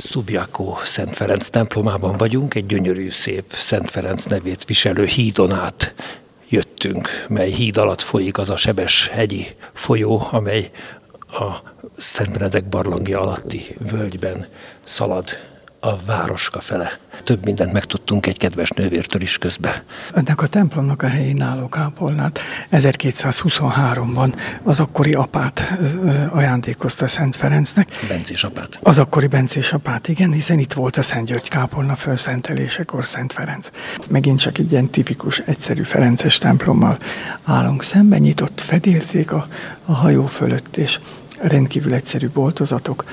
Subjakó Szent Ferenc templomában vagyunk, egy gyönyörű, szép Szent Ferenc nevét viselő hídon át jöttünk, mely híd alatt folyik az a sebes hegyi folyó, amely a Szent Benedek barlangja alatti völgyben szalad a városka fele. Több mindent megtudtunk egy kedves nővértől is közbe. Ennek a templomnak a helyén álló kápolnát 1223-ban az akkori apát ajándékozta Szent Ferencnek. Bencés apát. Az akkori Bencés apát, igen, hiszen itt volt a Szent György kápolna fölszentelésekor Szent Ferenc. Megint csak egy ilyen tipikus, egyszerű ferences templommal állunk szemben, nyitott fedélzék a hajó fölött, és rendkívül egyszerű boltozatok,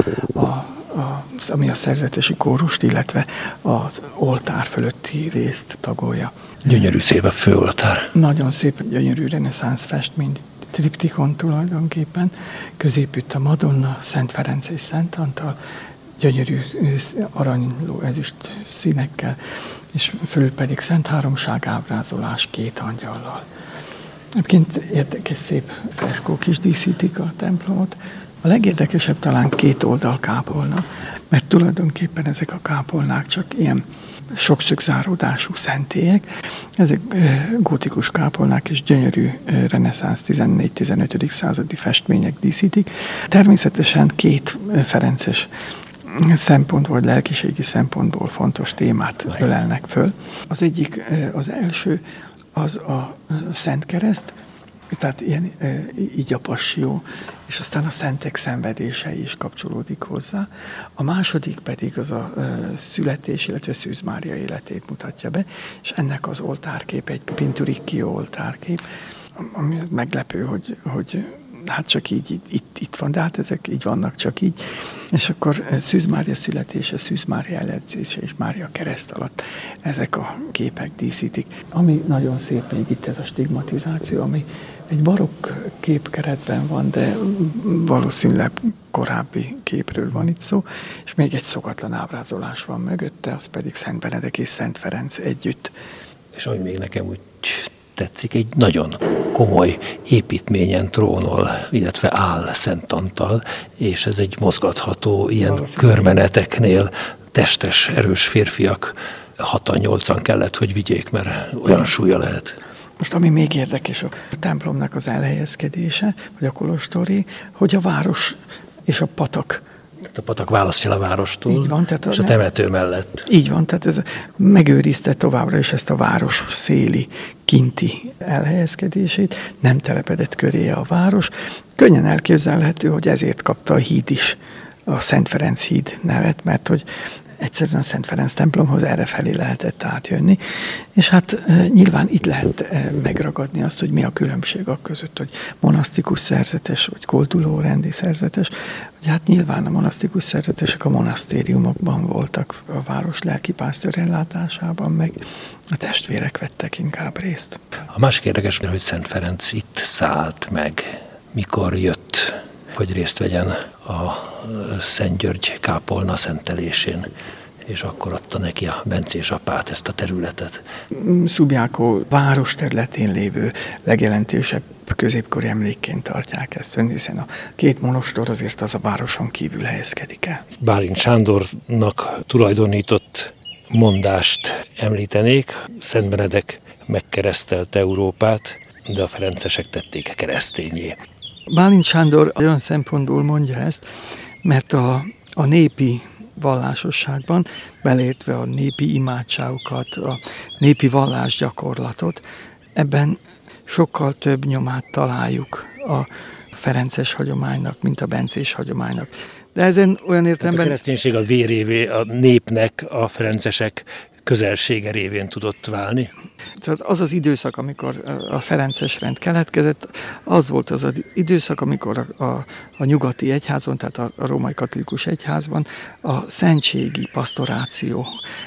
ami a szerzetesi kórust, illetve az oltár fölötti részt tagolja. Gyönyörű szép a főoltár. Nagyon szép, gyönyörű reneszánsz festmény, triptikon tulajdonképpen. Középütt a Madonna, Szent Ferenc és Szent Antal, gyönyörű aranyló ezüst színekkel, és fölül pedig Szent Háromság ábrázolás két angyallal. Egyébként érdekes, szép freskók is díszítik a templomot. A legérdekesebb talán két oldal kápolna, mert tulajdonképpen ezek a kápolnák csak ilyen sokszögzáródású szentélyek. Ezek gótikus kápolnák és gyönyörű reneszánsz 14-15. századi festmények díszítik. Természetesen két ferences szempontból, vagy lelkiségi szempontból fontos témát ölelnek föl. Az egyik, az első, az a Szent Kereszt, tehát ilyen, így a passzió, és aztán a szentek szenvedései is kapcsolódik hozzá. A második pedig az a születés, illetve Szűz Mária életét mutatja be, és ennek az oltárkép, egy Pinturicchio oltárkép, ami meglepő, hogy hát csak így itt van, de hát ezek így vannak, csak így. És akkor Szűz Mária születése, Szűz Mária elepszése és Mária kereszt alatt ezek a képek díszítik. Ami nagyon szép még itt ez a stigmatizáció, ami egy barokk képkeretben van, de valószínűleg korábbi képről van itt szó, és még egy szokatlan ábrázolás van mögötte, az pedig Szent Benedek és Szent Ferenc együtt. És ami még nekem úgy tetszik, egy nagyon komoly építményen trónol, illetve áll Szent Antal, és ez egy mozgatható, ilyen körmeneteknél testes, erős férfiak 6-8-an kellett, hogy vigyék, mert olyan súlya lehet. Most ami még érdekes, a templomnak az elhelyezkedése, vagy a kolostori, hogy a város és a patak. Tehát a patak választja a várostól, így van, és a temető mellett. Így van, tehát ez megőrizte továbbra is ezt a város széli, kinti elhelyezkedését, nem telepedett köré a város. Könnyen elképzelhető, hogy ezért kapta a híd is a Szent Ferenc híd nevet, mert hogy egyszerűen a Szent Ferenc templomhoz errefelé lehetett átjönni, és hát nyilván itt lehet megragadni azt, hogy mi a különbség a között, hogy monasztikus szerzetes, vagy koldulórendi szerzetes, hogy hát nyilván a monasztikus szerzetesek a monasztériumokban voltak, a város lelkipásztor ellátásában, meg a testvérek vettek inkább részt. A másik érdekes, hogy Szent Ferenc itt szállt meg, mikor jött, hogy részt vegyen a Szent György kápolna szentelésén, és akkor adta neki a Bencés apát ezt a területet. Subjakó város területén lévő legjelentősebb középkori emlékként tartják ezt, hiszen a két monostor azért az a városon kívül helyezkedik el. Bálint Sándornak tulajdonított mondást említenék. Szent Benedek megkeresztelte Európát, de a ferencesek tették keresztényé. Bálint Sándor olyan szempontból mondja ezt, mert a népi vallásosságban, beleértve a népi imádságokat, a népi vallásgyakorlatot, ebben sokkal több nyomát találjuk a ferences hagyománynak, mint a bencés hagyománynak. De ezen olyan értelemben... A kereszténység a vérévé, a népnek a ferencesek közelsége révén tudott válni? Tehát az az időszak, amikor a ferences rend keletkezett, az volt az az időszak, amikor a nyugati egyházon, tehát a római katolikus egyházban a szentségi pasztoráció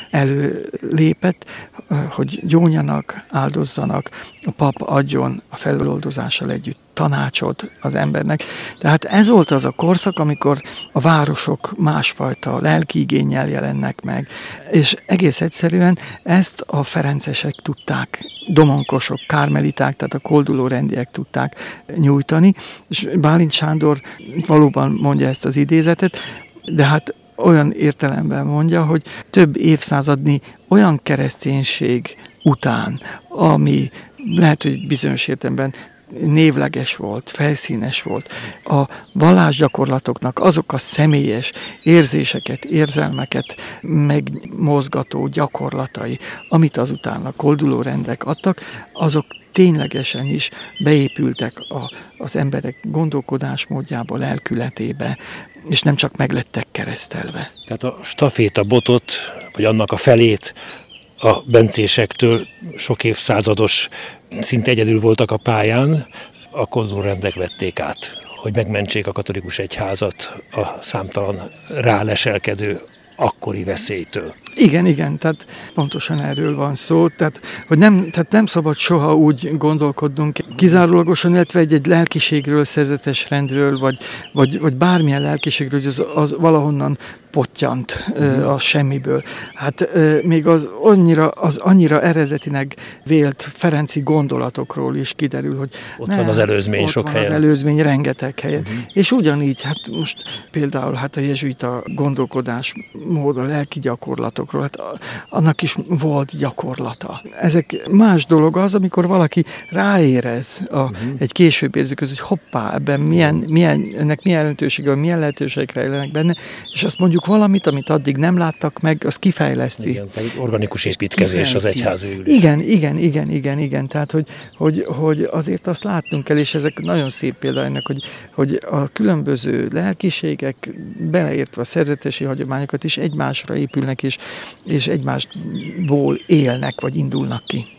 előlépett, hogy gyónjanak, áldozzanak, a pap adjon a feloldozással együtt tanácsot az embernek. Tehát ez volt az a korszak, amikor a városok másfajta lelki igénnyel jelennek meg, és egész egyszerűen ezt a ferencesek tudták, domonkosok, kármeliták, tehát a koldulórendiek tudták nyújtani, és Bálint Sándor valóban mondja ezt az idézetet, de hát olyan értelemben mondja, hogy több évszázadnyi olyan kereszténység után, ami lehet, hogy bizonyos értelemben névleges volt, felszínes volt. A vallásgyakorlatoknak azok a személyes érzéseket, érzelmeket megmozgató gyakorlatai, amit azután a kolduló rendek adtak, azok ténylegesen is beépültek az emberek gondolkodásmódjába, lelkületébe, és nem csak meglettek keresztelve. Tehát a stafétabotot, vagy annak a felét a bencésektől sok évszázados, szinte egyedül voltak a pályán, a koldulórendek vették át, hogy megmentsék a katolikus egyházat a számtalan ráleselkedő akkori veszélytől. Igen, tehát pontosan erről van szó, tehát nem szabad soha úgy gondolkodnunk kizárólagosan, illetve egy lelkiségről, szerzetes rendről, vagy bármilyen lelkiségről, hogy az valahonnan pottyant a semmiből. Hát még az annyira eredetinek vélt ferenci gondolatokról is kiderül, hogy ott van az előzmény sok helyen. Ott van az előzmény rengeteg helyen. És ugyanígy, hát most például a jezsuita gondolkodásmód, a lelki gyakorlatokról, hát annak is volt gyakorlata. Ezek más dolog az, amikor valaki ráérez egy később érzőköz, hogy hoppá, ebben ennek milyen jelentősége, milyen lehetőségek rejlenek benne, és azt mondjuk valamit, amit addig nem láttak meg, az kifejleszti. Igen, pedig organikus építkezés az egyház végül. Igen. Tehát, hogy azért azt látnunk kell, és ezek nagyon szép például, hogy a különböző lelkiségek, beleértve a szerzetesi hagyományokat is egymásra épülnek, és egymásból élnek, vagy indulnak ki.